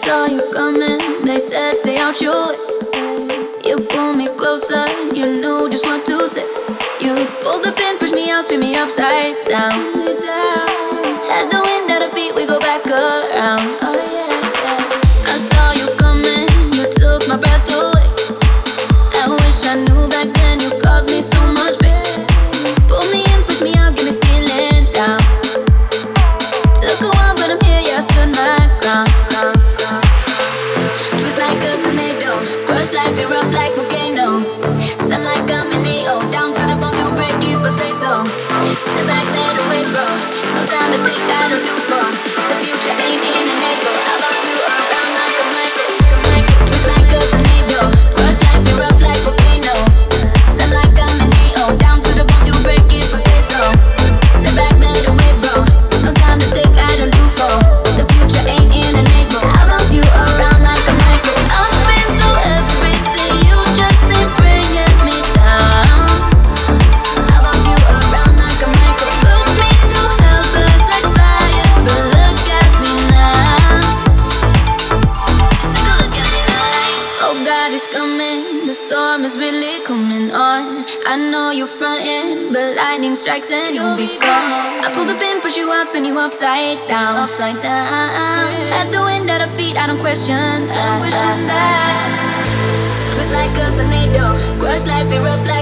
saw you coming, they said stay out your way. You pulled me closer, you knew just what to say. You pulled the pin, pushed me out, spin me upside down. Had the wind at our feet, we go back around. Oh yeah. I saw you coming, you took my breath away. I wish I knew back then you caused me so much pain. Pull me in, push me out, get me feeling down. Took a while, but I'm here, yeah, I stood my ground. Twist like a tornado, crush life, erupt like volcano. Some like I'm in Rio, down to the bone to break if I say so. Step back, let away, bro. No time to think, I don't do for. The future ain't in an April. I love you around like a micro. Twist like a tornado, crush life, erupt like volcano. Some like I'm in Rio, down to the bone to break if I say so. Step back, let away, bro. No time to think, I don't do for. The future ain't in an April. I love you around like a micro. I've been through everything, you just ain't bringing me down. I love you around like a micro. Put me to heavens like fire, but look at me now. Just take a look at me now. Oh God is coming, the storm is really coming on. I know you're frontin', but lightning strikes and you'll be gone. I pull the pin, push you out, spin you upside down, upside down. At the wind at our feet, I don't question that. Twist like a tornado, crush life, erupt like